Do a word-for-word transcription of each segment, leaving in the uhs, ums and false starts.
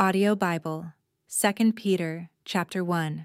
Audio Bible, Second Peter, chapter one.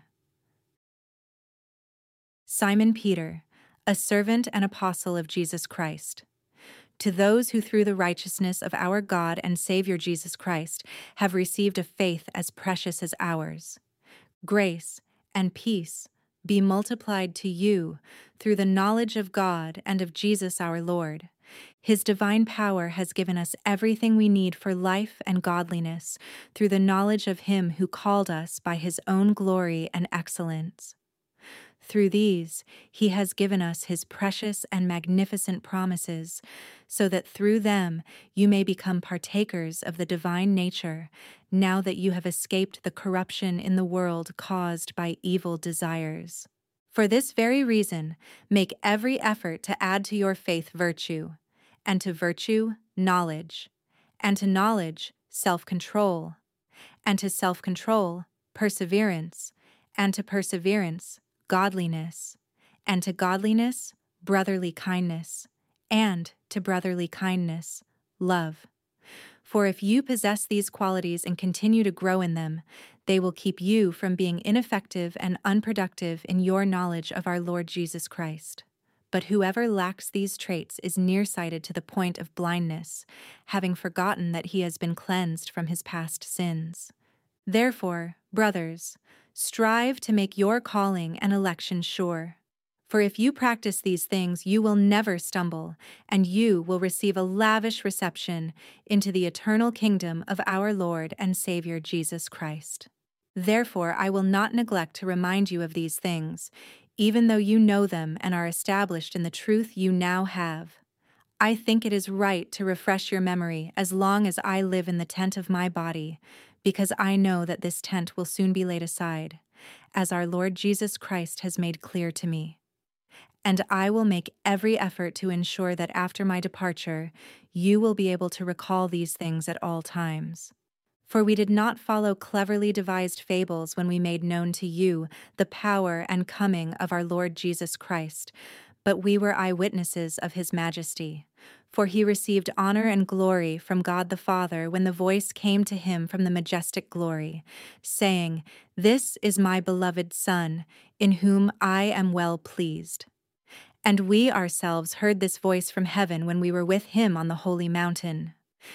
Simon Peter, a servant and apostle of Jesus Christ. To those who through the righteousness of our God and Savior Jesus Christ have received a faith as precious as ours, grace and peace be multiplied to you through the knowledge of God and of Jesus our Lord. His divine power has given us everything we need for life and godliness through the knowledge of Him who called us by His own glory and excellence. Through these, He has given us His precious and magnificent promises, so that through them you may become partakers of the divine nature, now that you have escaped the corruption in the world caused by evil desires. For this very reason, make every effort to add to your faith virtue, and to virtue, knowledge, and to knowledge, self-control, and to self-control, perseverance, and to perseverance, godliness, and to godliness, brotherly kindness, and to brotherly kindness, love. For if you possess these qualities and continue to grow in them, they will keep you from being ineffective and unproductive in your knowledge of our Lord Jesus Christ. But whoever lacks these traits is nearsighted to the point of blindness, having forgotten that he has been cleansed from his past sins. Therefore, brothers, strive to make your calling and election sure. For if you practice these things, you will never stumble, and you will receive a lavish reception into the eternal kingdom of our Lord and Savior Jesus Christ. Therefore, I will not neglect to remind you of these things, even though you know them and are established in the truth you now have. I think it is right to refresh your memory as long as I live in the tent of my body, because I know that this tent will soon be laid aside, as our Lord Jesus Christ has made clear to me. And I will make every effort to ensure that after my departure, you will be able to recall these things at all times. For we did not follow cleverly devised fables when we made known to you the power and coming of our Lord Jesus Christ, but we were eyewitnesses of His majesty. For He received honor and glory from God the Father when the voice came to Him from the majestic glory, saying, "This is my beloved Son, in whom I am well pleased." And we ourselves heard this voice from heaven when we were with Him on the holy mountain.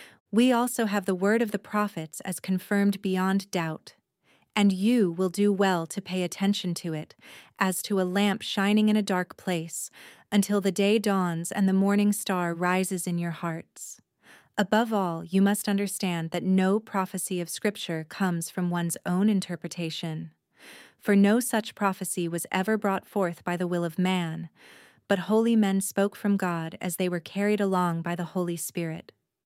We also have the word of the prophets as confirmed beyond doubt, and you will do well to pay attention to it, as to a lamp shining in a dark place, until the day dawns and the morning star rises in your hearts. Above all, you must understand that no prophecy of Scripture comes from one's own interpretation. For no such prophecy was ever brought forth by the will of man, but holy men spoke from God as they were carried along by the Holy Spirit.